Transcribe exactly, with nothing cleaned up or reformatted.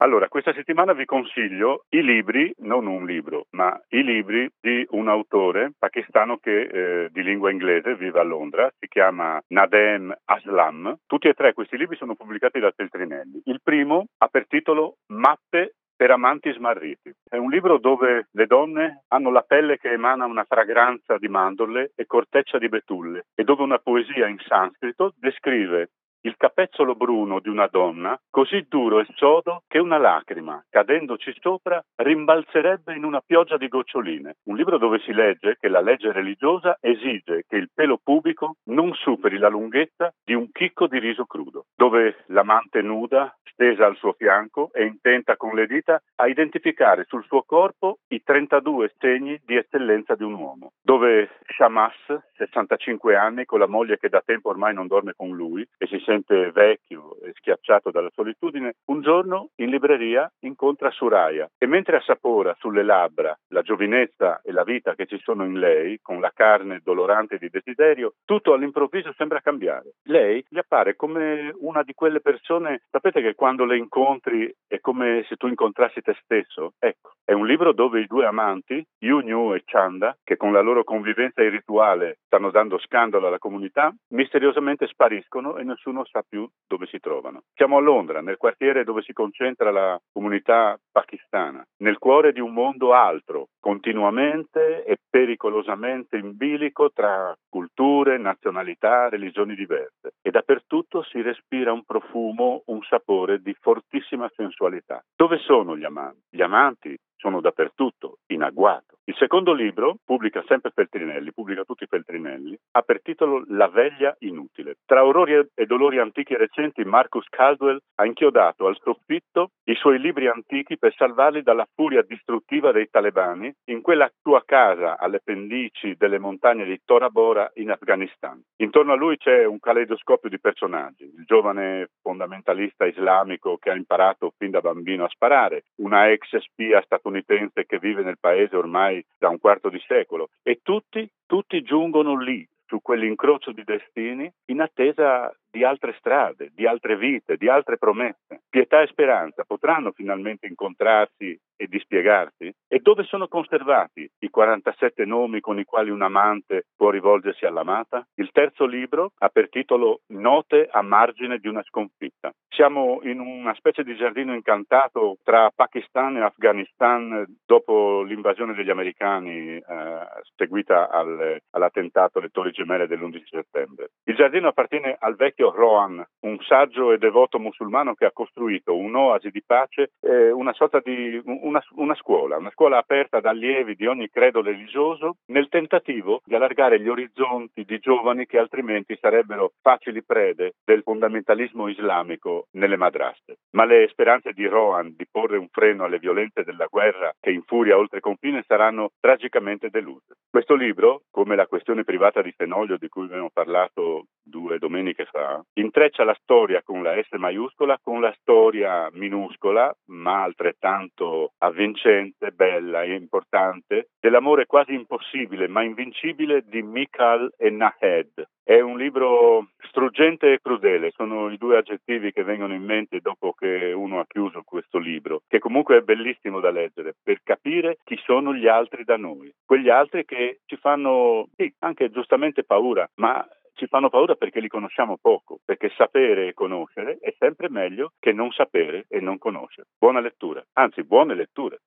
Allora, questa settimana vi consiglio i libri, non un libro, ma i libri di un autore pakistano che eh, di lingua inglese vive a Londra, si chiama Nadeem Aslam. Tutti e tre questi libri sono pubblicati da Feltrinelli. Il primo ha per titolo Mappe per amanti smarriti. È un libro dove le donne hanno la pelle che emana una fragranza di mandorle e corteccia di betulle e dove una poesia in sanscrito descrive il capezzolo bruno di una donna così duro e sodo che una lacrima, cadendoci sopra, rimbalzerebbe in una pioggia di goccioline. Un libro dove si legge che la legge religiosa esige che il pelo pubico non superi la lunghezza di un chicco di riso crudo, dove l'amante nuda, stesa al suo fianco e intenta con le dita a identificare sul suo corpo i trentadue segni di eccellenza di un uomo, dove Shamas, sessantacinque anni, con la moglie che da tempo ormai non dorme con lui e si sente vecchio e schiacciato dalla solitudine, un giorno in libreria incontra Suraya e mentre assapora sulle labbra la giovinezza e la vita che ci sono in lei, con la carne dolorante di desiderio, tutto all'improvviso sembra cambiare. Lei gli appare come una di quelle persone, sapete che quando le incontri è come se tu incontrassi te stesso? Ecco, è un libro dove i due amanti, Yunyu e Chanda, che con la loro convivenza irrituale stanno dando scandalo alla comunità, misteriosamente spariscono e nessuno sa più dove si trovano. Siamo a Londra, nel quartiere dove si concentra la comunità pakistana, nel cuore di un mondo altro, continuamente e pericolosamente in bilico tra culture, nazionalità, religioni diverse. E dappertutto si respira un profumo, un sapore di fortissima sensualità. Dove sono gli amanti? Gli amanti sono dappertutto, in agguato. Il secondo libro, pubblica sempre Feltrinelli, pubblica tutti Feltrinelli, ha per titolo La veglia inutile. Tra orrori e dolori antichi e recenti, Marcus Caldwell ha inchiodato al soffitto i suoi libri antichi per salvarli dalla furia distruttiva dei talebani in quella sua casa alle pendici delle montagne di Tora Bora in Afghanistan. Intorno a lui c'è un caleidoscopio di personaggi, il giovane fondamentalista islamico che ha imparato fin da bambino a sparare, una ex spia statunitense che vive nel paese ormai da un quarto di secolo e tutti, tutti giungono lì, su quell'incrocio di destini, in attesa di altre strade, di altre vite, di altre promesse. Pietà e speranza potranno finalmente incontrarsi e dispiegarsi? E dove sono conservati i quarantasette nomi con i quali un amante può rivolgersi all'amata? Il terzo libro ha per titolo Note a margine di una sconfitta. Siamo in una specie di giardino incantato tra Pakistan e Afghanistan dopo l'invasione degli americani eh, seguita al, all'attentato alle Torri Gemelle dell'undici settembre. Il giardino appartiene al vecchio Rohan, un saggio e devoto musulmano che ha costruito un'oasi di pace, eh, una sorta di una, una scuola, una scuola aperta ad allievi di ogni credo religioso nel tentativo di allargare gli orizzonti di giovani che altrimenti sarebbero facili prede del fondamentalismo islamico nelle madraste. Ma le speranze di Rohan di porre un freno alle violenze della guerra che infuria oltre confine saranno tragicamente deluse. Questo libro, come la questione privata di Fenoglio di cui abbiamo parlato due domeniche fa, intreccia la storia con la S maiuscola con la storia minuscola, ma altrettanto avvincente, bella e importante, dell'amore quasi impossibile ma invincibile di Michael e Nahed. È un libro struggente e crudele, sono i due aggettivi che vengono in mente dopo che uno ha chiuso questo libro, che comunque è bellissimo da leggere, per capire chi sono gli altri da noi. Quegli altri che ci fanno, sì, anche giustamente paura, ma ci fanno paura perché li conosciamo poco, perché sapere e conoscere è sempre meglio che non sapere e non conoscere. Buona lettura, anzi buone letture.